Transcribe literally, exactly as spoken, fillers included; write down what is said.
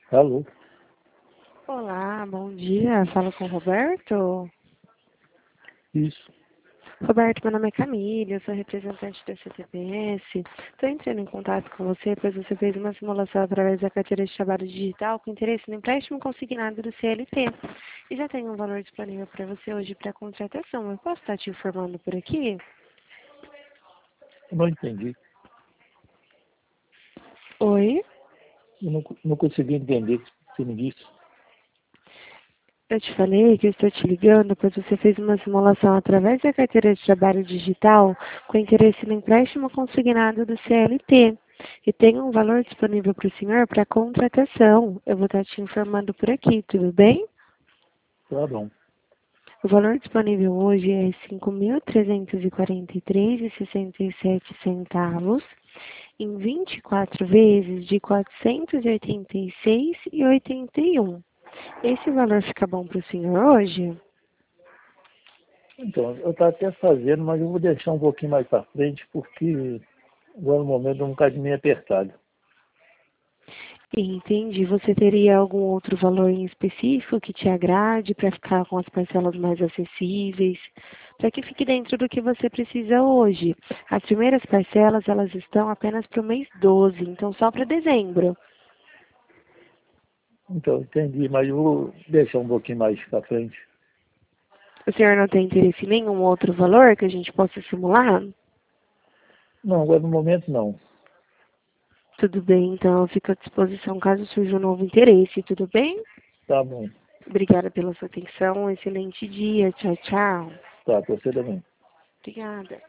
Alô? Olá, bom dia. Falo com o Roberto. Isso. Roberto, meu nome é Camila, eu sou representante da C T P S. Estou entrando em contato com você, pois você fez uma simulação através da carteira de trabalho digital com interesse no empréstimo consignado do C L T. E já tem um valor disponível para você hoje para contratação. Eu posso estar te informando por aqui? Eu não entendi. Oi? Eu não, não consegui entender o que você me disse. Eu te falei que eu estou te ligando, pois você fez uma simulação através da carteira de trabalho digital com interesse no empréstimo consignado do C L T. E tem um valor disponível para o senhor para contratação. Eu vou estar te informando por aqui, tudo bem? Tá bom. O valor disponível hoje é cinco mil trezentos e quarenta e três reais e sessenta e sete centavos em vinte e quatro vezes de quatrocentos e oitenta e seis reais e oitenta e um. Esse valor fica bom para o senhor hoje? Então, eu estava até fazendo, mas eu vou deixar um pouquinho mais para frente, porque agora no momento é um bocadinho meio apertado. Entendi. Você teria algum outro valor em específico que te agrade para ficar com as parcelas mais acessíveis? Para que fique dentro do que você precisa hoje. As primeiras parcelas, elas estão apenas para o mês doze, então só para dezembro. Então, entendi, mas eu vou deixar um pouquinho mais para frente. O senhor não tem interesse em nenhum outro valor que a gente possa simular? Não, agora no momento não. Tudo bem, então eu fico à disposição caso surja um novo interesse, tudo bem? Tá bom. Obrigada pela sua atenção, um excelente dia, tchau, tchau. Tá, você também. Obrigada.